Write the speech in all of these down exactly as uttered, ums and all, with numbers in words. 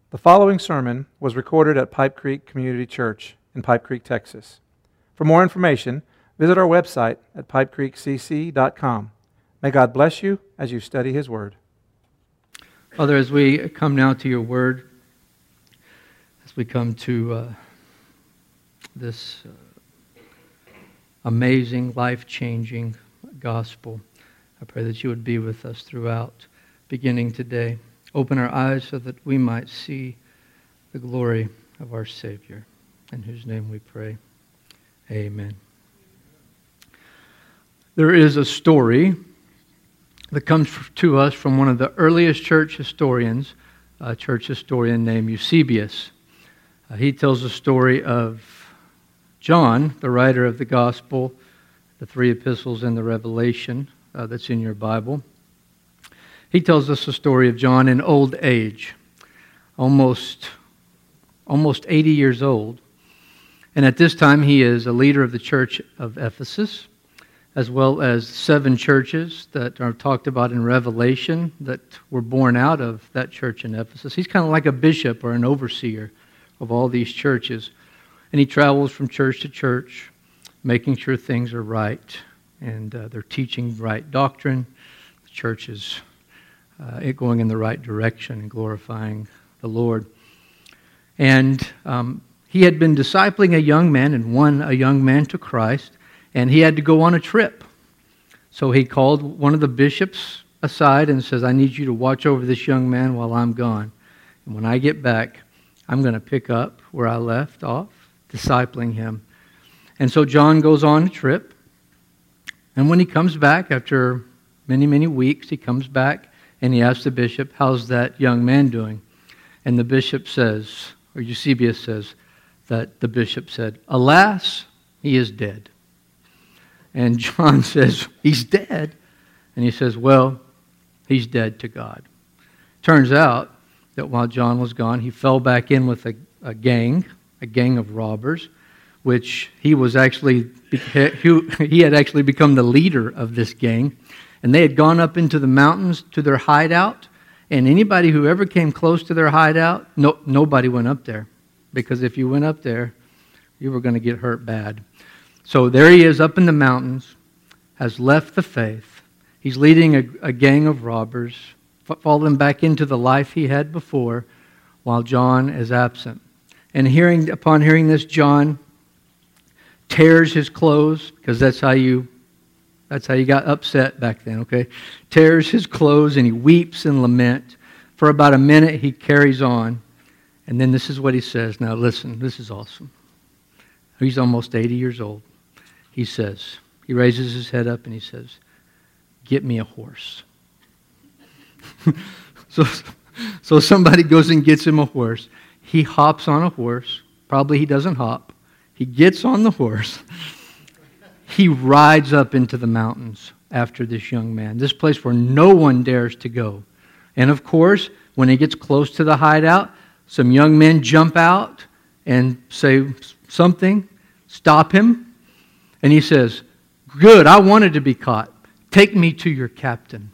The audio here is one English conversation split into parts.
The following sermon was recorded at Pipe Creek Community Church in Pipe Creek, Texas. For more information, visit our website at pipe creek c c dot com. May God bless you as you study His Word. Father, as we come now to your Word, as we come to uh, this uh, amazing, life-changing gospel, I pray that you would be with us throughout, beginning today. Open our eyes so that we might see the glory of our Savior, in whose name we pray. Amen. There is a story that comes to us from one of the earliest church historians, a church historian named Eusebius. Uh, he tells the story of John, the writer of the Gospel, the three epistles, and the Revelation uh, that's in your Bible. He tells us the story of John in old age, almost, almost eighty years old. And at this time, he is a leader of the church of Ephesus, as well as seven churches that are talked about in Revelation that were born out of that church in Ephesus. He's kind of like a bishop or an overseer of all these churches. And he travels from church to church, making sure things are right, and uh, they're teaching right doctrine. The church is uh, it going in the right direction and glorifying the Lord. And um, he had been discipling a young man and won a young man to Christ, and he had to go on a trip. So he called one of the bishops aside and says, I need you to watch over this young man while I'm gone. And when I get back, I'm going to pick up where I left off, discipling him. And so John goes on a trip. And when he comes back, after many, many weeks, he comes back and he asks the bishop, how's that young man doing? And the bishop says, or Eusebius says, that the bishop said, alas, he is dead. And John says, he's dead? And he says, well, he's dead to God. Turns out that while John was gone, he fell back in with a, a gang, a gang of robbers, which he was actually, he had actually become the leader of this gang. And they had gone up into the mountains to their hideout. And anybody who ever came close to their hideout, no, nobody went up there. Because if you went up there, you were going to get hurt bad. So there he is up in the mountains, has left the faith. He's leading a, a gang of robbers, falling back into the life he had before, while John is absent. And hearing, upon hearing this, John tears his clothes, because that's how you that's how you got upset back then, okay? Tears his clothes and he weeps and lament. For about a minute he carries on. And then this is what he says. Now listen, this is awesome. He's almost eighty years old. He says, he raises his head up and he says, get me a horse. so, so somebody goes and gets him a horse. He hops on a horse. Probably he doesn't hop. He gets on the horse. He rides up into the mountains after this young man, this place where no one dares to go. And of course, when he gets close to the hideout, some young men jump out and say something, stop him. And he says, good, I wanted to be caught. Take me to your captain.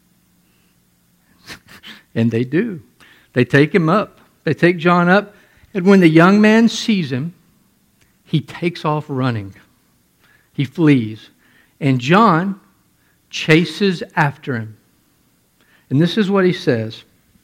And they do. They take him up. They take John up. And when the young man sees him, he takes off running. He flees. And John chases after him. And this is what he says.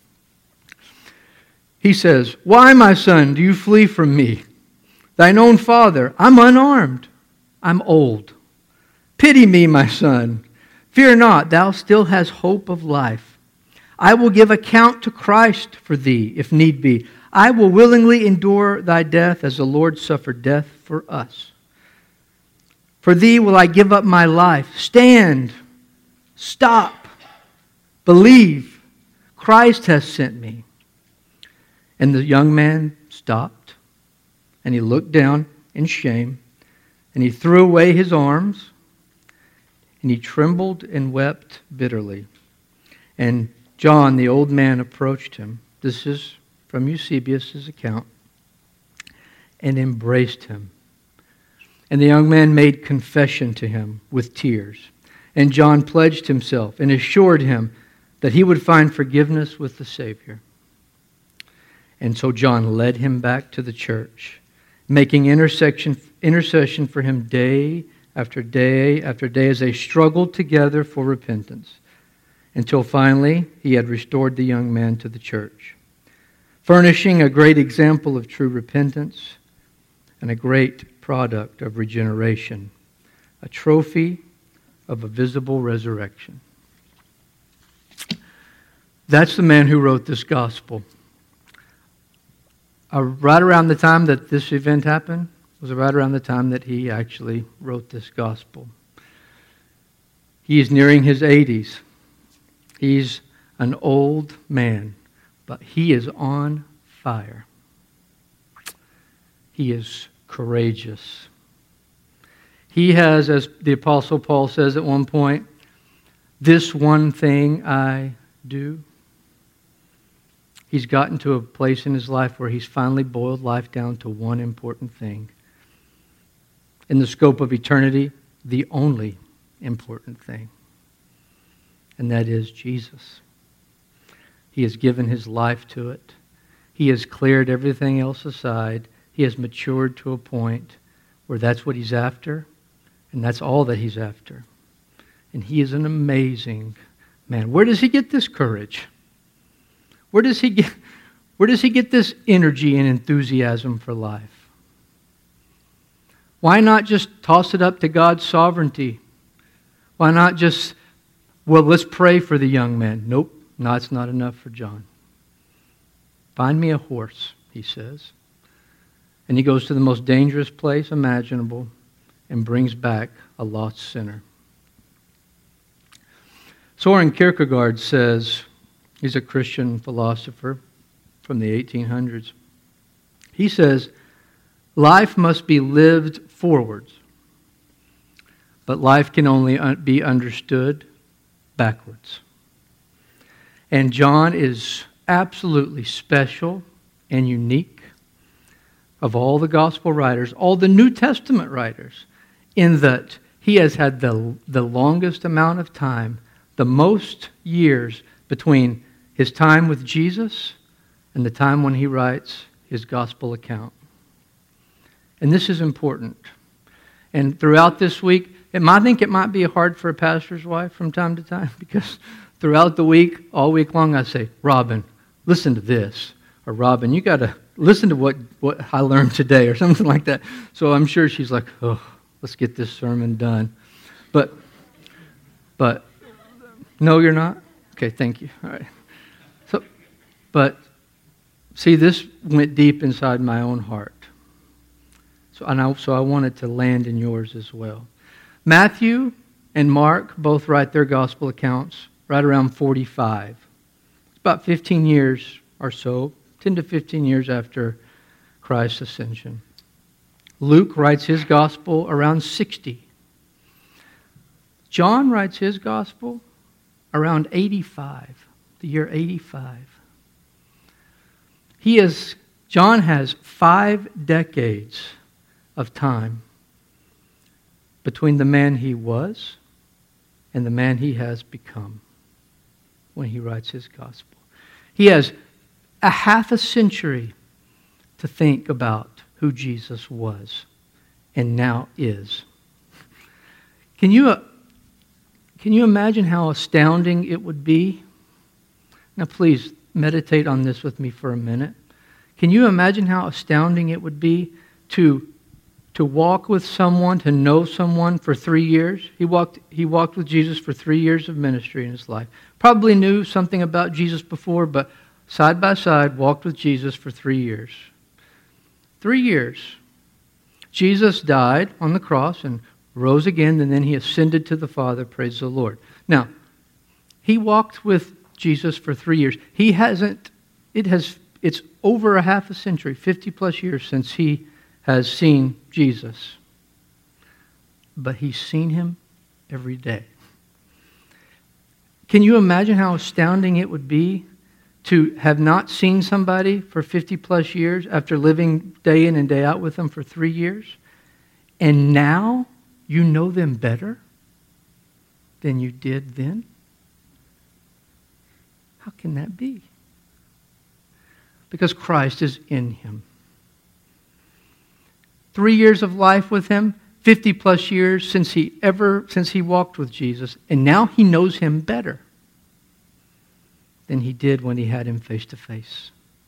He says, why, my son, do you flee from me? Thine own father, I'm unarmed. I'm old. Pity me, my son. Fear not, thou still hast hope of life. I will give account to Christ for thee, if need be. I will willingly endure thy death as the Lord suffered death for us. For thee will I give up my life. Stand. Stop. Believe. Christ has sent me. And the young man stopped, and he looked down in shame, and he threw away his arms, and he trembled and wept bitterly. And John, the old man, approached him. This is from Eusebius' account. And embraced him. And the young man made confession to him with tears. And John pledged himself and assured him that he would find forgiveness with the Savior. And so John led him back to the church, making intercession, intercession for him day after day after day as they struggled together for repentance, until finally he had restored the young man to the church, furnishing a great example of true repentance and a great product of regeneration, a trophy of a visible resurrection. That's the man who wrote this gospel. Uh, right around the time that this event happened was right around the time that he actually wrote this gospel. He is nearing his eighties. He's an old man, but he is on fire. He is courageous. He has, as the Apostle Paul says at one point, this one thing I do. He's gotten to a place in his life where he's finally boiled life down to one important thing. In the scope of eternity, the only important thing. And that is Jesus. He has given his life to it. He has cleared everything else aside. He has matured to a point where that's what he's after, and that's all that he's after. And he is an amazing man. Where does he get this courage? Where does he get, where does he get this energy and enthusiasm for life? Why not just toss it up to God's sovereignty? Why not just, well, let's pray for the young man? Nope, no, it's not enough for John. Find me a horse, he says. And he goes to the most dangerous place imaginable and brings back a lost sinner. Soren Kierkegaard says, he's a Christian philosopher from the eighteen hundreds. He says, life must be lived forwards, but life can only be understood backwards. And John is absolutely special and unique of all the gospel writers, all the New Testament writers, in that he has had the, the longest amount of time, the most years between his time with Jesus and the time when he writes his gospel account. And this is important. And throughout this week, it might, I think it might be hard for a pastor's wife from time to time, because throughout the week, all week long, I say, Robin, listen to this. Or Robin, you got to listen to what, what I learned today, or something like that. So I'm sure she's like, oh, let's get this sermon done. But, but, no, you're not? Okay, thank you. All right. So, but, see, this went deep inside my own heart. So, and I, so I wanted to land in yours as well. Matthew and Mark both write their gospel accounts right around forty-five. It's about fifteen years or so, ten to fifteen years after Christ's ascension. Luke writes his gospel around sixty. John writes his gospel around eighty-five, the year eighty-five. He is, John has five decades of time between the man he was and the man he has become when he writes his gospel. He has a half a century to think about who Jesus was and now is. Can you, uh, can you imagine how astounding it would be? Now please meditate on this with me for a minute. Can you imagine how astounding it would be to To walk with someone, to know someone for three years. He walked, he walked with Jesus for three years of ministry in his life. Probably knew something about Jesus before, but side by side, walked with Jesus for three years. Three years. Jesus died on the cross and rose again, and then he ascended to the Father. Praise the Lord. Now, he walked with Jesus for three years. He hasn't, it has, it's over a half a century, fifty plus years since he has seen Jesus. But he's seen him every day. Can you imagine how astounding it would be to have not seen somebody for fifty plus years after living day in and day out with them for three years? And now you know them better than you did then? How can that be? Because Christ is in him. Three years of life with him, fifty plus years since he ever since he walked with Jesus, and now he knows him better than he did when he had him face to face.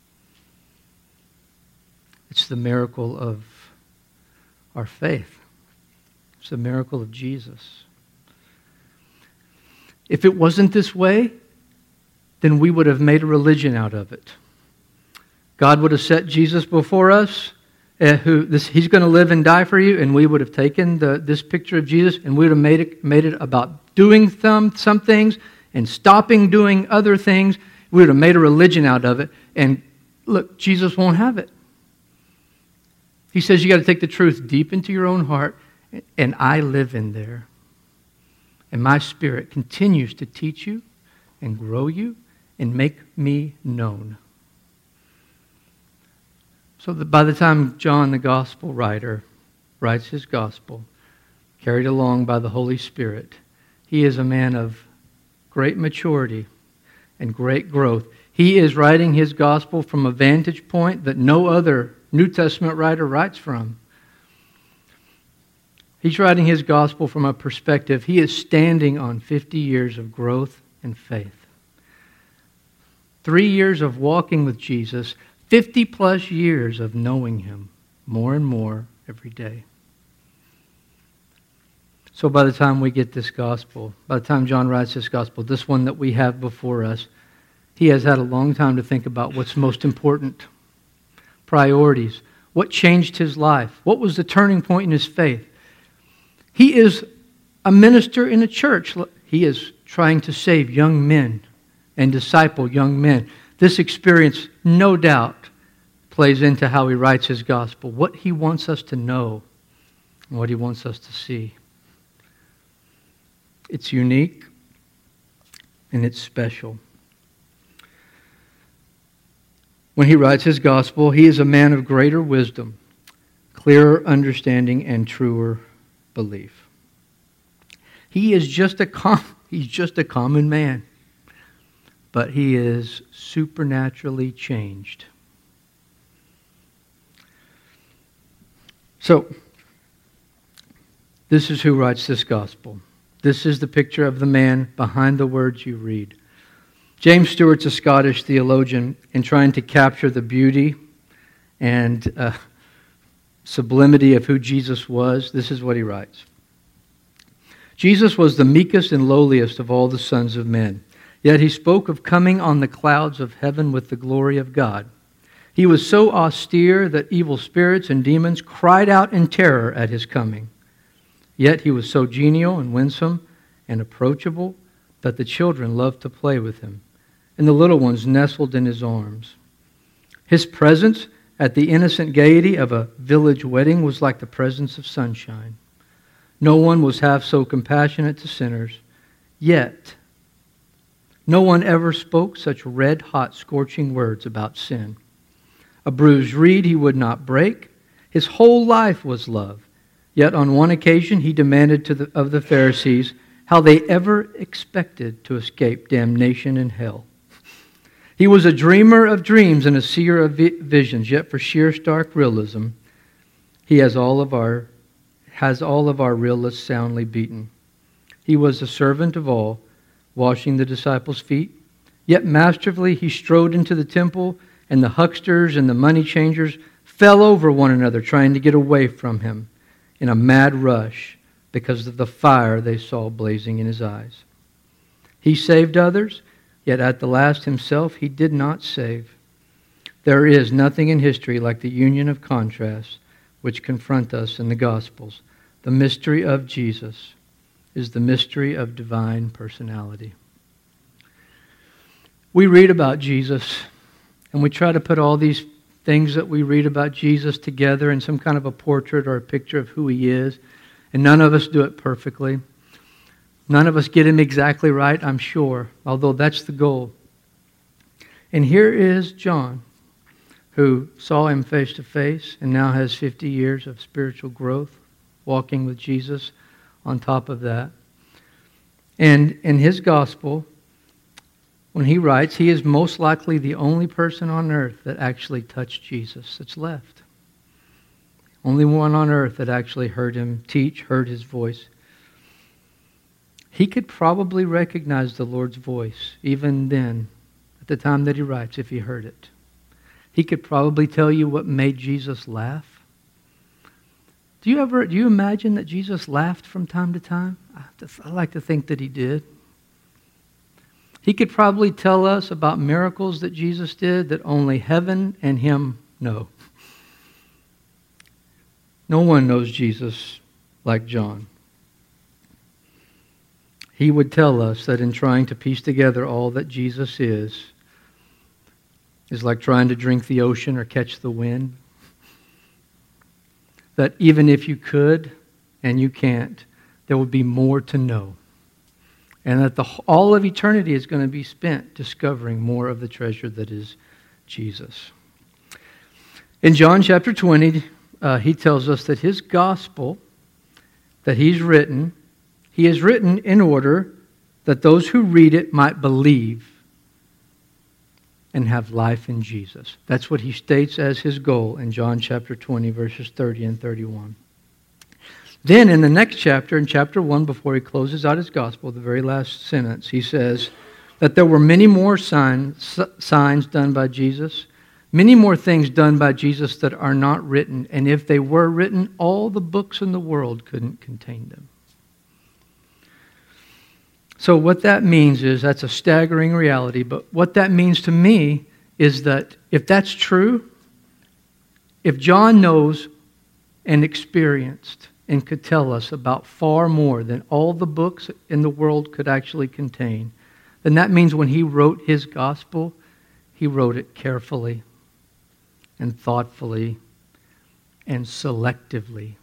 It's the miracle of our faith. It's the miracle of Jesus. If it wasn't this way, then we would have made a religion out of it. God would have set Jesus before us, uh, who this, he's going to live and die for you, and we would have taken the, this picture of Jesus and we would have made it, made it about doing some, some things and stopping doing other things. We would have made a religion out of it. And look, Jesus won't have it. He says you got to take the truth deep into your own heart, and I live in there. And my Spirit continues to teach you and grow you and make me known. So that by the time John, the gospel writer, writes his gospel, carried along by the Holy Spirit, he is a man of great maturity and great growth. He is writing his gospel from a vantage point that no other New Testament writer writes from. He's writing his gospel from a perspective. He is standing on fifty years of growth and faith. Three years of walking with Jesus, fifty plus years of knowing him more and more every day. So by the time we get this gospel, by the time John writes this gospel, this one that we have before us, he has had a long time to think about what's most important. Priorities. What changed his life? What was the turning point in his faith? He is a minister in a church. He is trying to save young men and disciple young men. This experience, no doubt, plays into how he writes his gospel, what he wants us to know and what he wants us to see. It's unique and it's special. When he writes his gospel, he is a man of greater wisdom, clearer understanding, and truer belief. He is just a com- he's just a common man, but he is supernaturally changed. So, this is who writes this gospel. This is the picture of the man behind the words you read. James Stewart's a Scottish theologian, and trying to capture the beauty and uh, sublimity of who Jesus was, this is what he writes. Jesus was the meekest and lowliest of all the sons of men, yet he spoke of coming on the clouds of heaven with the glory of God. He was so austere that evil spirits and demons cried out in terror at his coming. Yet he was so genial and winsome and approachable that the children loved to play with him, and the little ones nestled in his arms. His presence at the innocent gaiety of a village wedding was like the presence of sunshine. No one was half so compassionate to sinners, yet no one ever spoke such red-hot, scorching words about sin. A bruised reed he would not break. His whole life was love. Yet on one occasion he demanded to the, of the Pharisees how they ever expected to escape damnation in hell. He was a dreamer of dreams and a seer of visions, yet for sheer stark realism, he has all of our has all of our realists soundly beaten. He was a servant of all, washing the disciples' feet, yet masterfully he strode into the temple, and the hucksters and the money changers fell over one another trying to get away from him in a mad rush because of the fire they saw blazing in his eyes. He saved others, yet at the last himself he did not save. There is nothing in history like the union of contrasts which confront us in the Gospels. The mystery of Jesus is the mystery of divine personality. We read about Jesus, and we try to put all these things that we read about Jesus together in some kind of a portrait or a picture of who he is, and none of us do it perfectly. None of us get him exactly right, I'm sure, although that's the goal. And here is John, who saw him face to face and now has fifty years of spiritual growth, walking with Jesus on top of that. And in his gospel, when he writes, he is most likely the only person on earth that actually touched Jesus that's left. Only one on earth that actually heard him teach, heard his voice. He could probably recognize the Lord's voice even then, at the time that he writes, if he heard it. He could probably tell you what made Jesus laugh. Do you ever, do you imagine that Jesus laughed from time to time? I like to think that he did. He could probably tell us about miracles that Jesus did that only heaven and him know. No one knows Jesus like John. He would tell us that in trying to piece together all that Jesus is, is like trying to drink the ocean or catch the wind. That even if you could and you can't, there would be more to know. And that the, all of eternity is going to be spent discovering more of the treasure that is Jesus. In John chapter twenty, uh, he tells us that his gospel that he's written, he has written in order that those who read it might believe and have life in Jesus. That's what he states as his goal in John chapter twenty, verses thirty and thirty-one. Then in the next chapter, in chapter one, before he closes out his gospel, the very last sentence, he says that there were many more signs, signs done by Jesus, many more things done by Jesus that are not written, and if they were written, all the books in the world couldn't contain them. So what that means is, that's a staggering reality, but what that means to me is that if that's true, if John knows and experienced and could tell us about far more than all the books in the world could actually contain, then that means when he wrote his gospel, he wrote it carefully and thoughtfully and selectively.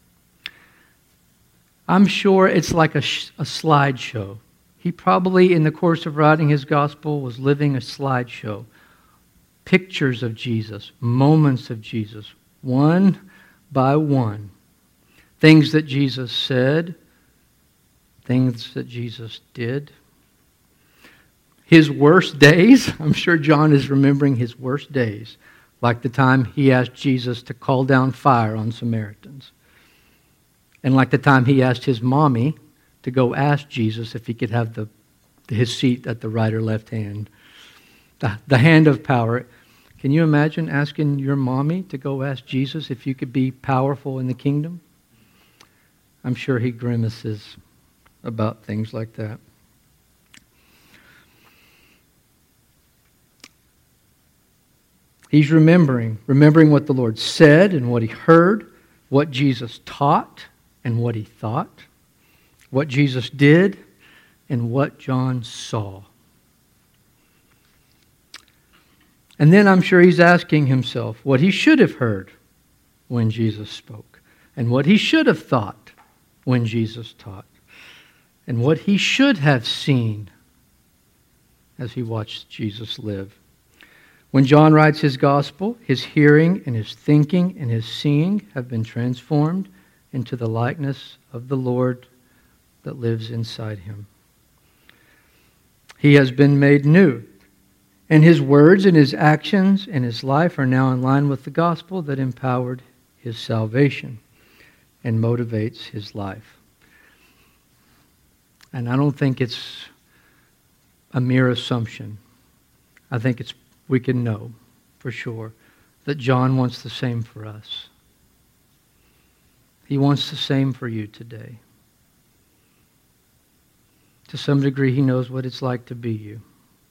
I'm sure it's like a, sh- a slideshow. He probably, in the course of writing his gospel, was living a slideshow. Pictures of Jesus, moments of Jesus, one by one. Things that Jesus said, things that Jesus did. His worst days, I'm sure John is remembering his worst days, like the time he asked Jesus to call down fire on Samaritans. And like the time he asked his mommy to go ask Jesus if he could have the, his seat at the right or left hand. The, the hand of power. Can you imagine asking your mommy to go ask Jesus if you could be powerful in the kingdom? I'm sure he grimaces about things like that. He's remembering, remembering what the Lord said and what he heard, what Jesus taught and what he thought, what Jesus did and what John saw. And then I'm sure he's asking himself what he should have heard when Jesus spoke, and what he should have thought when Jesus taught, and what he should have seen as he watched Jesus live. When John writes his gospel, his hearing and his thinking and his seeing have been transformed into the likeness of the Lord that lives inside him. He has been made new, and his words and his actions and his life are now in line with the gospel that empowered his salvation and motivates his life. And I don't think it's a mere assumption. I think it's we can know for sure that John wants the same for us. He wants the same for you today. To some degree, he knows what it's like to be you.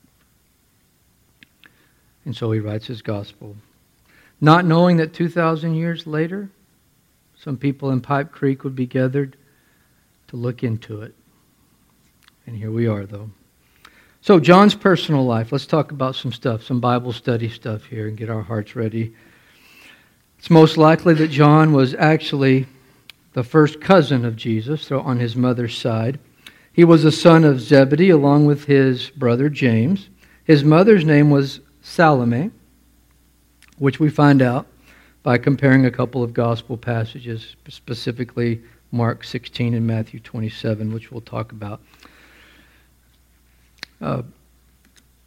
And so he writes his gospel. Not knowing that two thousand years later, some people in Pipe Creek would be gathered to look into it. And here we are, though. So John's personal life. Let's talk about some stuff, some Bible study stuff here and get our hearts ready. It's most likely that John was actually the first cousin of Jesus, so on his mother's side. He was a son of Zebedee along with his brother James. His mother's name was Salome, which we find out by comparing a couple of gospel passages, specifically Mark sixteen and Matthew twenty-seven, which we'll talk about. Uh,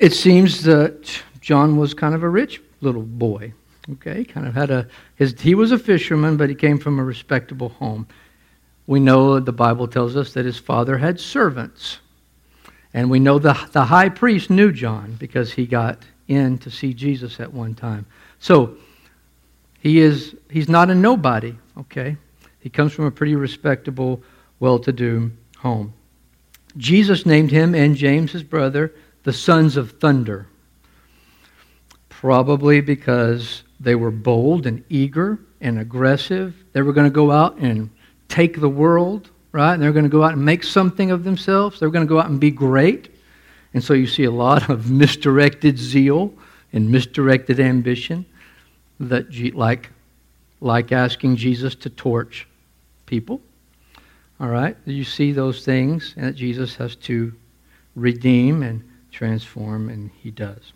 it seems that John was kind of a rich little boy. Okay, kind of had a his. He was a fisherman, but he came from a respectable home. We know the Bible tells us that his father had servants, and we know the the high priest knew John because he got in to see Jesus at one time. So he is he's not a nobody. Okay, he comes from a pretty respectable, well-to-do home. Jesus named him and James, his brother, the sons of thunder. Probably because they were bold and eager and aggressive. They were going to go out and take the world, right? And they're going to go out and make something of themselves. They're going to go out and be great. And so you see a lot of misdirected zeal and misdirected ambition, that like, like asking Jesus to torch people. All right? You see those things that Jesus has to redeem and transform, and he does.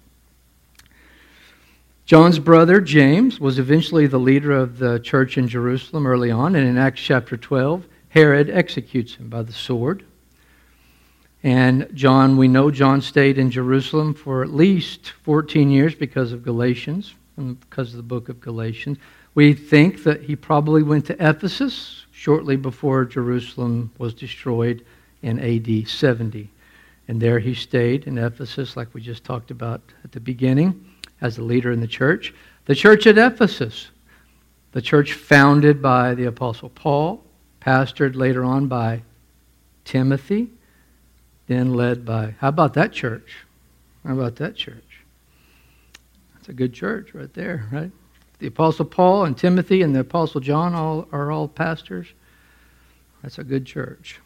John's brother, James, was eventually the leader of the church in Jerusalem early on, and in Acts chapter twelve, Herod executes him by the sword. And John, we know John stayed in Jerusalem for at least fourteen years because of Galatians, because of the book of Galatians. We think that he probably went to Ephesus shortly before Jerusalem was destroyed in A D seventy. And there he stayed in Ephesus, like we just talked about at the beginning, as a leader in the church. The church at Ephesus, the church founded by the Apostle Paul, pastored later on by Timothy, then led by, how about that church? How about that church? That's a good church right there, right? The Apostle Paul and Timothy and the Apostle John all are all pastors. That's a good church.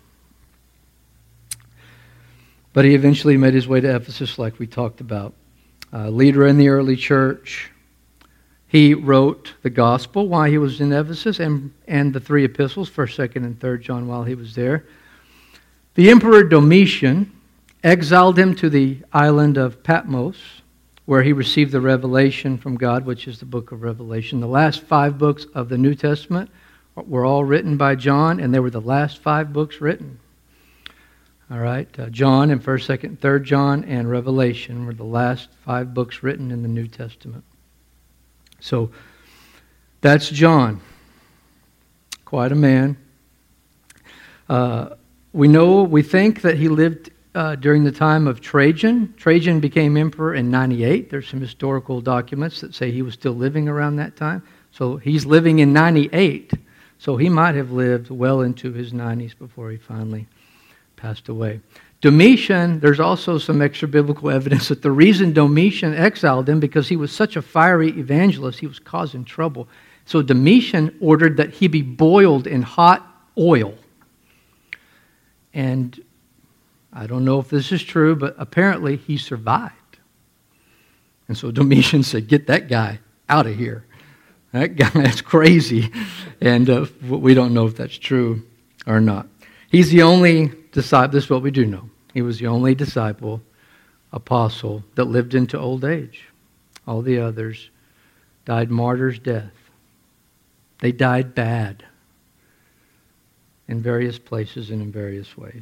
But he eventually made his way to Ephesus, like we talked about. Uh, leader in the early church. He wrote the gospel while he was in Ephesus, and, and the three epistles, first, second, and third John, while he was there. The Emperor Domitian exiled him to the island of Patmos, where he received the revelation from God, which is the book of Revelation. The last five books of the New Testament were all written by John, and they were the last five books written. All right, uh, John and first, second, third John and Revelation were the last five books written in the New Testament. So that's John. Quite a man. Uh, we know, we think that he lived uh, during the time of Trajan. Trajan became emperor in ninety-eight. There's some historical documents that say he was still living around that time. So he's living in ninety-eight. So he might have lived well into his nineties before he finally passed away. Domitian, there's also some extra biblical evidence that the reason Domitian exiled him because he was such a fiery evangelist, he was causing trouble. So Domitian ordered that he be boiled in hot oil. And I don't know if this is true, but apparently he survived. And so Domitian said, get that guy out of here. That guy, that's crazy. And uh, we don't know if that's true or not. He's the only disciple, this is what we do know. He was the only disciple, apostle, that lived into old age. All the others died martyr's death. They died bad in various places and in various ways.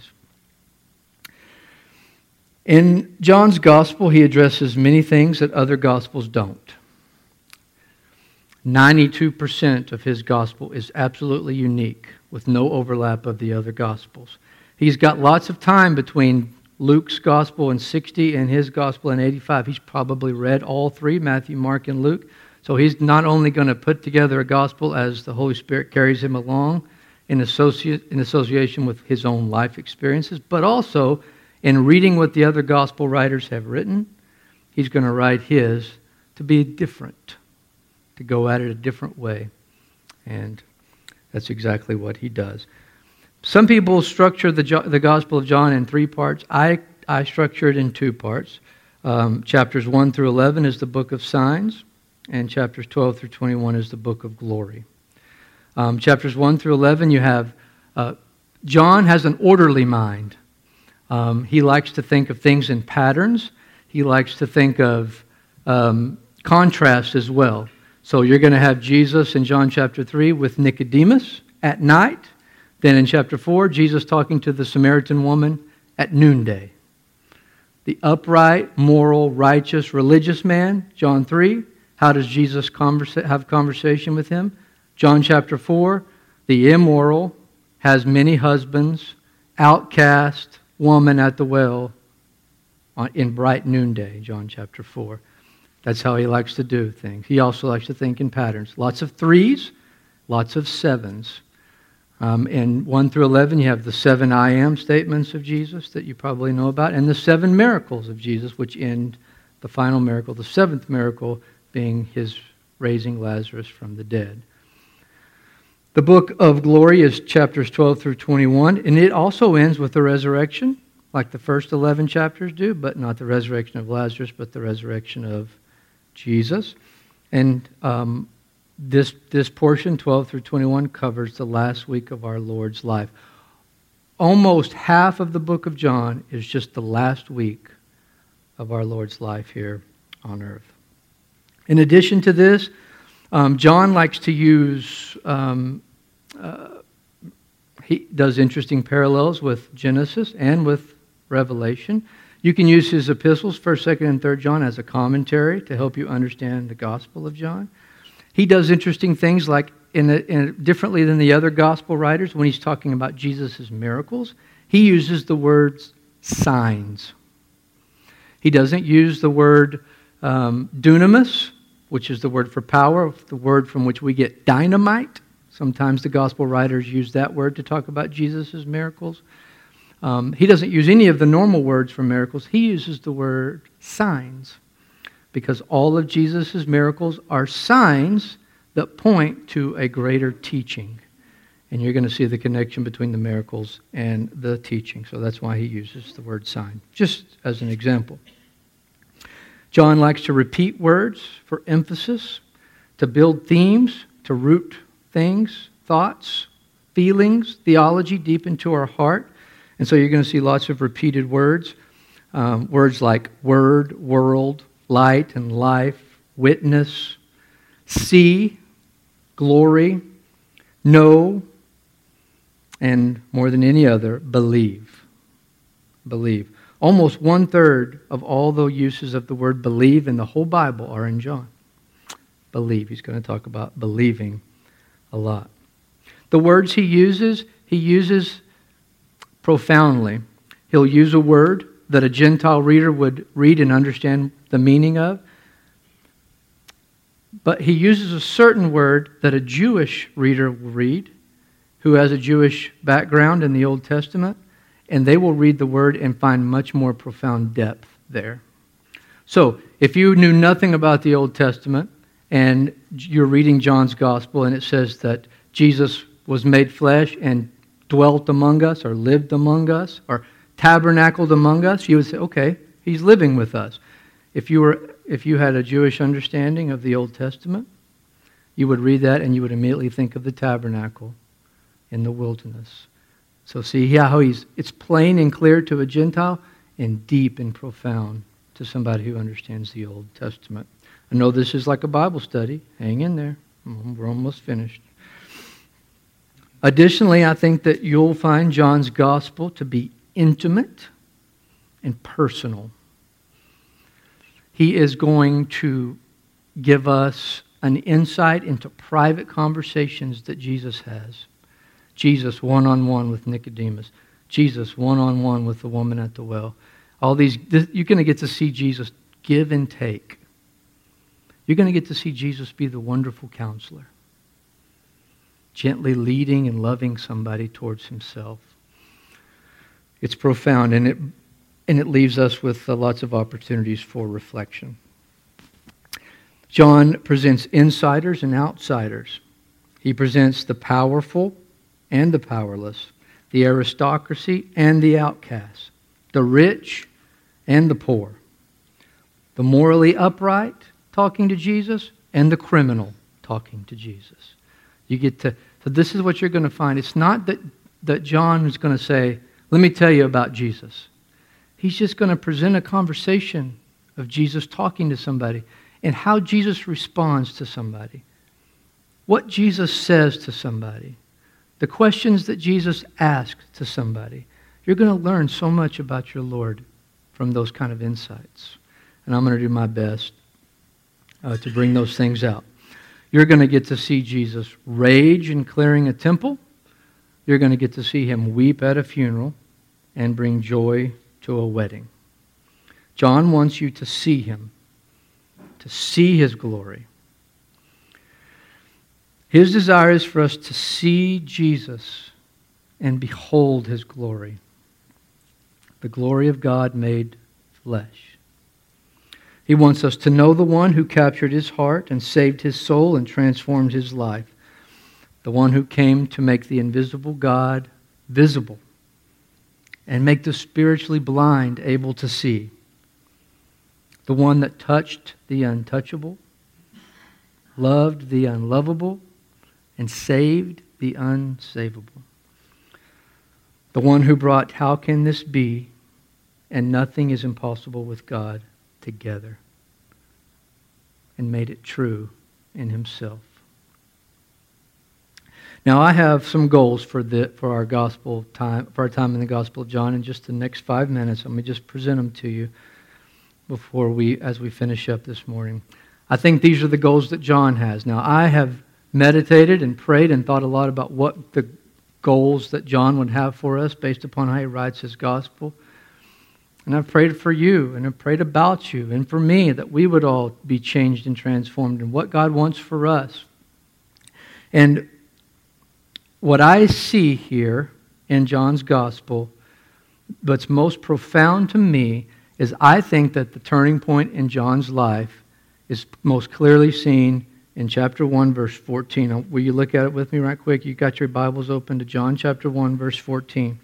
In John's gospel, he addresses many things that other gospels don't. ninety-two percent of his gospel is absolutely unique, with no overlap of the other gospels. He's got lots of time between Luke's gospel in sixty and his gospel in eighty-five. He's probably read all three, Matthew, Mark, and Luke. So he's not only going to put together a gospel as the Holy Spirit carries him along in, associate, in association with his own life experiences, but also in reading what the other gospel writers have written, he's going to write his to be different, to go at it a different way. And that's exactly what he does. Some people structure the, the Gospel of John in three parts. I, I structure it in two parts. Um, chapters one through eleven is the book of signs, and chapters twelve through twenty-one is the book of glory. Um, chapters one through eleven, you have, uh, John has an orderly mind. Um, he likes to think of things in patterns. He likes to think of um, contrast as well. So you're going to have Jesus in John chapter three with Nicodemus at night. Then in chapter four, Jesus talking to the Samaritan woman at noonday. The upright, moral, righteous, religious man, John three. How does Jesus conversa- have conversation with him? John chapter four. The immoral has many husbands, outcast, woman at the well on, in bright noonday, John chapter four. That's how he likes to do things. He also likes to think in patterns. Lots of threes, lots of sevens. Um, in one through eleven, you have the seven I am statements of Jesus that you probably know about, and the seven miracles of Jesus, which end the final miracle, the seventh miracle being his raising Lazarus from the dead. The book of glory is chapters twelve through twenty-one, and it also ends with the resurrection, like the first eleven chapters do, but not the resurrection of Lazarus, but the resurrection of Jesus. And um, This, this portion, twelve through twenty-one, covers the last week of our Lord's life. Almost half of the book of John is just the last week of our Lord's life here on earth. In addition to this, um, John likes to use, um, uh, he does interesting parallels with Genesis and with Revelation. You can use his epistles, first, second, and third John, as a commentary to help you understand the Gospel of John. He does interesting things like, in a, in a, differently than the other gospel writers, when he's talking about Jesus' miracles, he uses the words signs. He doesn't use the word um, dunamis, which is the word for power, the word from which we get dynamite. Sometimes the gospel writers use that word to talk about Jesus' miracles. Um, he doesn't use any of the normal words for miracles. He uses the word signs, because all of Jesus' miracles are signs that point to a greater teaching. And you're going to see the connection between the miracles and the teaching. So that's why he uses the word sign, just as an example. John likes to repeat words for emphasis, to build themes, to root things, thoughts, feelings, theology deep into our heart. And so you're going to see lots of repeated words, um, words like word, world, light and life, witness, see, glory, know, and more than any other, believe. Believe. Almost one-third of all the uses of the word believe in the whole Bible are in John. Believe. He's going to talk about believing a lot. The words he uses, he uses profoundly. He'll use a word that a Gentile reader would read and understand the meaning of. But he uses a certain word that a Jewish reader will read, who has a Jewish background in the Old Testament, and they will read the word and find much more profound depth there. So, if you knew nothing about the Old Testament, and you're reading John's Gospel, and it says that Jesus was made flesh and dwelt among us, or lived among us, or tabernacled among us, you would say, okay, he's living with us. If you were, if you had a Jewish understanding of the Old Testament, you would read that and you would immediately think of the tabernacle in the wilderness. So see how he's, it's plain and clear to a Gentile and deep and profound to somebody who understands the Old Testament. I know this is like a Bible study. Hang in there. We're almost finished. Additionally, I think that you'll find John's Gospel to be intimate and personal. He is going to give us an insight into private conversations that Jesus has. Jesus one-on-one with Nicodemus. Jesus one-on-one with the woman at the well. All these, you're going to get to see Jesus give and take. You're going to get to see Jesus be the wonderful counselor, gently leading and loving somebody towards himself. It's profound, and it and it leaves us with uh, lots of opportunities for reflection. John presents insiders and outsiders. He presents the powerful and the powerless, the aristocracy and the outcasts, the rich and the poor, the morally upright talking to Jesus, and the criminal talking to Jesus. You get to, so this is what you're going to find. It's not that, that John is going to say, let me tell you about Jesus. He's just going to present a conversation of Jesus talking to somebody and how Jesus responds to somebody. What Jesus says to somebody. The questions that Jesus asks to somebody. You're going to learn so much about your Lord from those kind of insights. And I'm going to do my best uh, to bring those things out. You're going to get to see Jesus rage in clearing a temple. You're going to get to see him weep at a funeral and bring joy to a wedding. John wants you to see him, to see his glory. His desire is for us to see Jesus and behold his glory, the glory of God made flesh. He wants us to know the one who captured his heart and saved his soul and transformed his life, the one who came to make the invisible God visible and make the spiritually blind able to see, the one that touched the untouchable, loved the unlovable, and saved the unsavable. The one who brought "How can this be?" and "Nothing is impossible with God" together and made it true in himself. Now I have some goals for the for our gospel time for our time in the Gospel of John in just the next five minutes. Let me just present them to you before we as we finish up this morning. I think these are the goals that John has. Now I have meditated and prayed and thought a lot about what the goals that John would have for us based upon how he writes his gospel. And I've prayed for you and I've prayed about you and for me that we would all be changed and transformed in what God wants for us. And what I see here in John's gospel, what's most profound to me, is I think that the turning point in John's life is most clearly seen in chapter one, verse fourteen. Will you look at it with me right quick? You got your Bibles open to John chapter one, verse fourteen.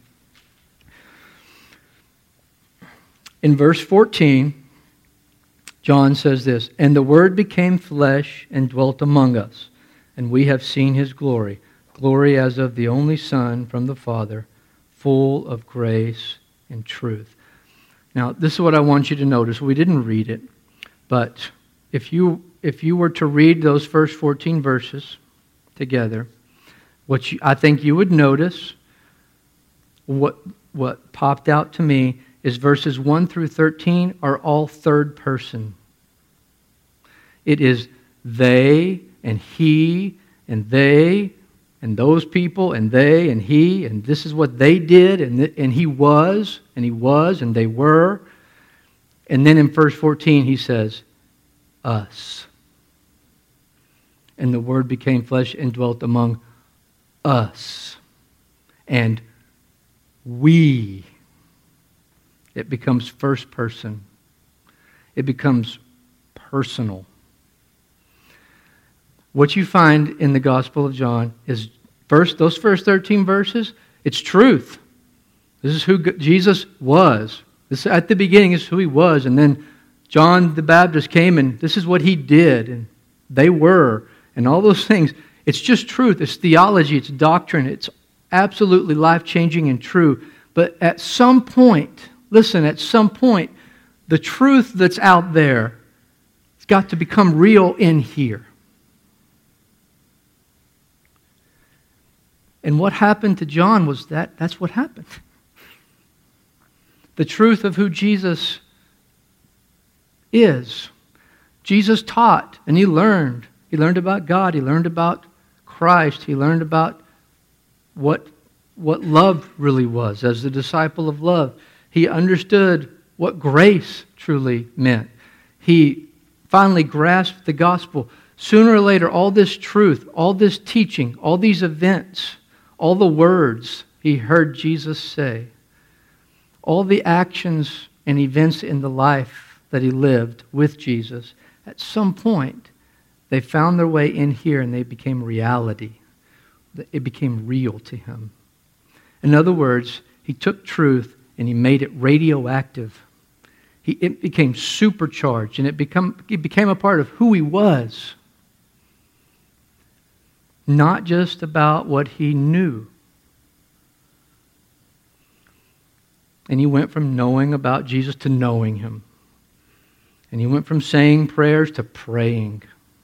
In verse fourteen, John says this, "And the Word became flesh and dwelt among us, and we have seen his glory, glory as of the only Son from the Father, full of grace and truth." Now, this is what I want you to notice. We didn't read it, but if you if you were to read those first fourteen verses together, what you, I think you would notice, what what popped out to me is verses one through thirteen are all third person. It is they and he and they and those people and they and he and this is what they did and th- and he was and he was and they were. And then in verse fourteen he says, us. And the Word became flesh and dwelt among us. And we. It becomes first person. It becomes personal. What you find in the Gospel of John is first those first thirteen verses, it's truth. This is who Jesus was. This at the beginning is who he was, and then John the Baptist came and this is what he did, and they were, and all those things. It's just truth. It's theology. It's doctrine. It's absolutely life-changing and true. But at some point, listen, at some point, the truth that's out there has got to become real in here. And what happened to John was that that's what happened. The truth of who Jesus is. Jesus taught and he learned. He learned about God. He learned about Christ. He learned about what, what love really was as the disciple of love. He understood what grace truly meant. He finally grasped the gospel. Sooner or later, all this truth, all this teaching, all these events, all the words he heard Jesus say, all the actions and events in the life that he lived with Jesus, at some point, they found their way in here and they became reality. It became real to him. In other words, he took truth and he made it radioactive. He, it became supercharged and it, become, it became a part of who he was. Not just about what he knew. And he went from knowing about Jesus to knowing him. And he went from saying prayers to praying.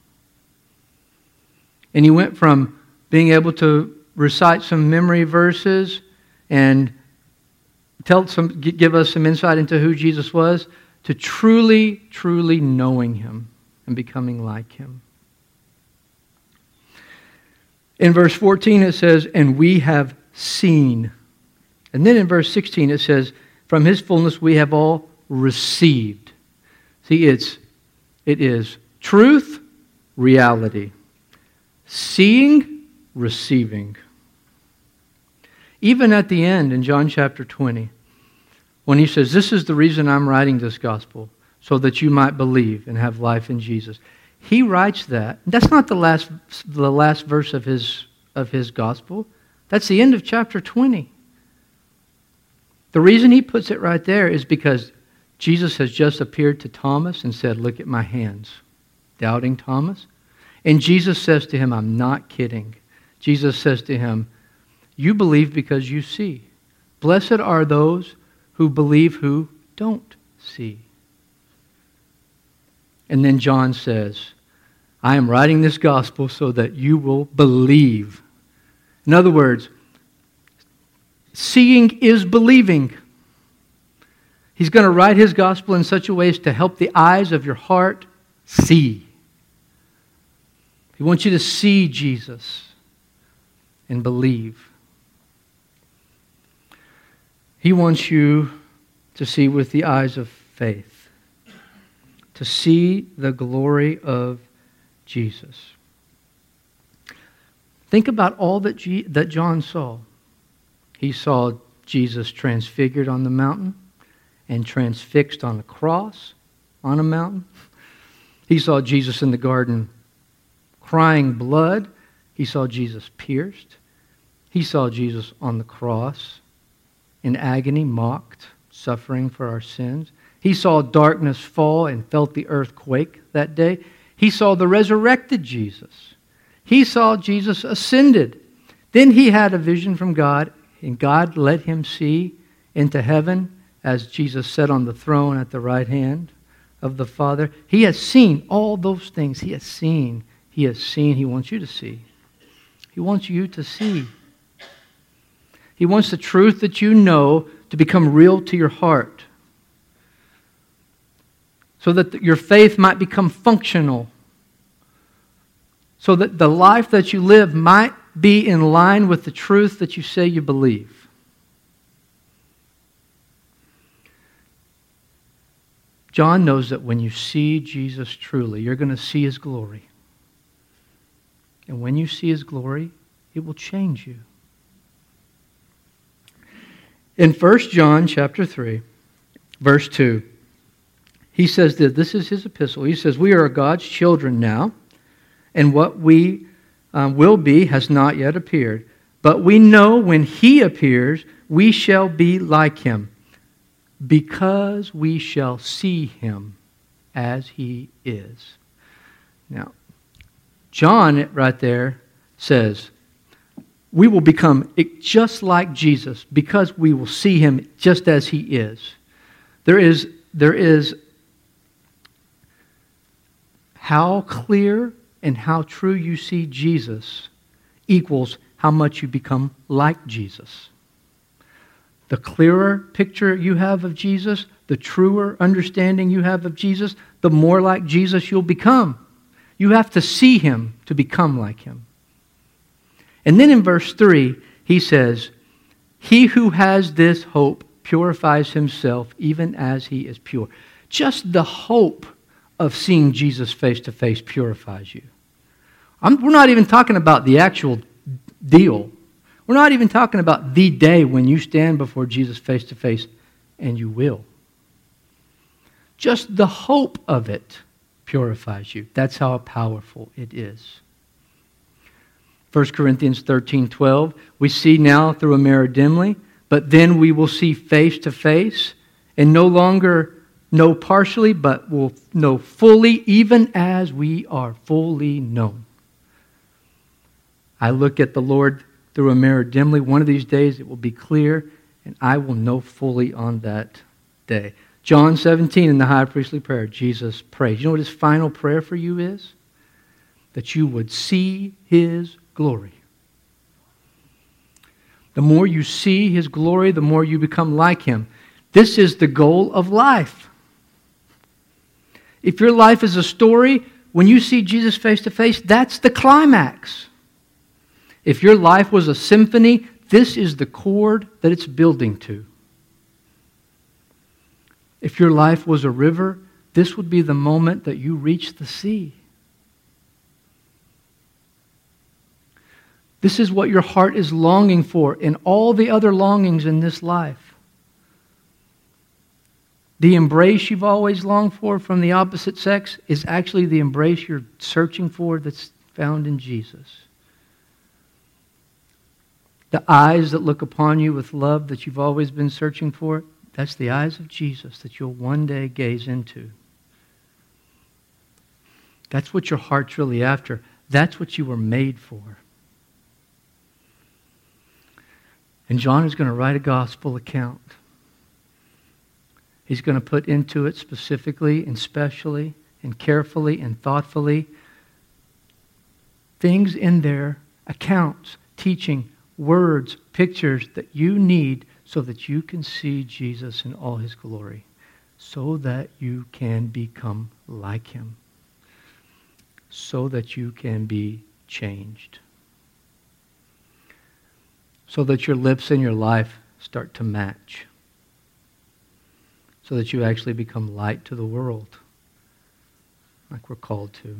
And he went from being able to recite some memory verses and tell some, give us some insight into who Jesus was, to truly, truly knowing him and becoming like him. In verse fourteen it says, and we have seen. And then in verse sixteen it says, from his fullness we have all received. See, it's, it is truth, reality. Seeing, receiving. Even at the end in John chapter twenty, when he says, this is the reason I'm writing this gospel, so that you might believe and have life in Jesus. He writes that. That's not the last, the last verse of his, of his gospel. That's the end of chapter twenty. The reason he puts it right there is because Jesus has just appeared to Thomas and said, look at my hands. Doubting Thomas. And Jesus says to him, I'm not kidding. Jesus says to him, you believe because you see. Blessed are those who believe who don't see. And then John says, I am writing this gospel so that you will believe. In other words, seeing is believing. He's going to write his gospel in such a way as to help the eyes of your heart see. He wants you to see Jesus and believe. He wants you to see with the eyes of faith, to see the glory of Jesus. Think about all that, G- that John saw. He saw Jesus transfigured on the mountain and transfixed on a cross on a mountain. He saw Jesus in the garden crying blood. He saw Jesus pierced. He saw Jesus on the cross in agony, mocked, suffering for our sins. He saw darkness fall and felt the earth quake that day. He saw the resurrected Jesus. He saw Jesus ascended. Then he had a vision from God, and God let him see into heaven as Jesus sat on the throne at the right hand of the Father. He has seen all those things. He has seen. He has seen. He wants you to see. He wants you to see. He wants the truth that you know to become real to your heart, so that your faith might become functional, so that the life that you live might be in line with the truth that you say you believe. John knows that when you see Jesus truly, you're going to see his glory. And when you see his glory, it will change you. In First John chapter three, verse two, he says that this is his epistle. He says, we are God's children now, and what we um, will be has not yet appeared. But we know when he appears, we shall be like him, because we shall see him as he is. Now, John right there says, we will become just like Jesus because we will see him just as he is. There is, there is how clear and how true you see Jesus equals how much you become like Jesus. The clearer picture you have of Jesus, the truer understanding you have of Jesus, the more like Jesus you'll become. You have to see him to become like him. And then in verse three, he says, he who has this hope purifies himself even as he is pure. Just the hope of seeing Jesus face to face purifies you. I'm, we're not even talking about the actual deal. We're not even talking about the day when you stand before Jesus face to face, and you will. Just the hope of it purifies you. That's how powerful it is. First Corinthians thirteen twelve, we see now through a mirror dimly, but then we will see face to face, and no longer know partially, but will know fully, even as we are fully known. I look at the Lord through a mirror dimly. One of these days it will be clear, and I will know fully on that day. John seventeen in the high priestly prayer, Jesus prays. You know what his final prayer for you is? That you would see his glory. The more you see His glory, the more you become like Him. This is the goal of life. If your life is a story, when you see Jesus face to face, that's the climax. If your life was a symphony, this is the chord that it's building to. If your life was a river, this would be the moment that you reach the sea. This is what your heart is longing for in all the other longings in this life. The embrace you've always longed for from the opposite sex is actually the embrace you're searching for that's found in Jesus. The eyes that look upon you with love that you've always been searching for, that's the eyes of Jesus that you'll one day gaze into. That's what your heart's really after. That's what you were made for. And John is going to write a gospel account. He's going to put into it specifically and specially and carefully and thoughtfully things in there, accounts, teaching, words, pictures that you need so that you can see Jesus in all His glory, so that you can become like Him, so that you can be changed, so that your lips and your life start to match, so that you actually become light to the world, like we're called to.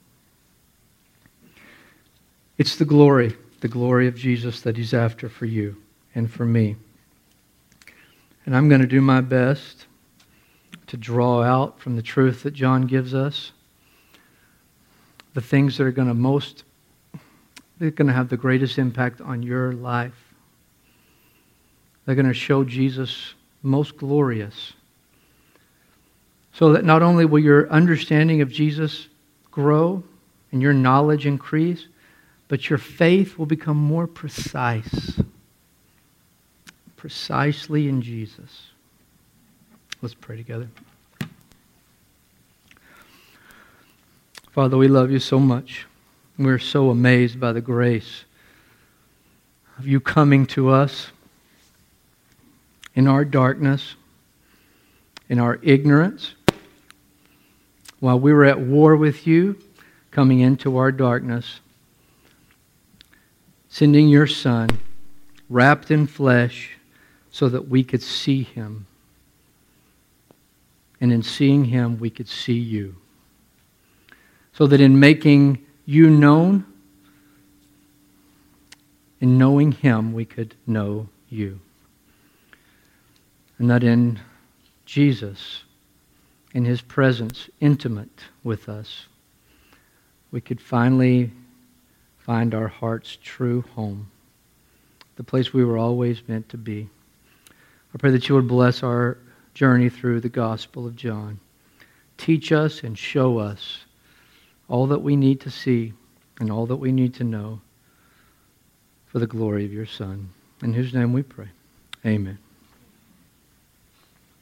It's the glory, the glory of Jesus that He's after for you and for me. And I'm going to do my best to draw out from the truth that John gives us the things that are going to most, they're going to have the greatest impact on your life. They're going to show Jesus most glorious. So that not only will your understanding of Jesus grow and your knowledge increase, but your faith will become more precise. Precisely in Jesus. Let's pray together. Father, we love You so much. We're so amazed by the grace of You coming to us in our darkness, in our ignorance, while we were at war with You, coming into our darkness, sending Your Son, wrapped in flesh, so that we could see Him. And in seeing Him, we could see You. So that in making You known, in knowing Him, we could know You. And that in Jesus, in His presence, intimate with us, we could finally find our heart's true home, the place we were always meant to be. I pray that You would bless our journey through the Gospel of John. Teach us and show us all that we need to see and all that we need to know for the glory of Your Son, in whose name we pray. Amen.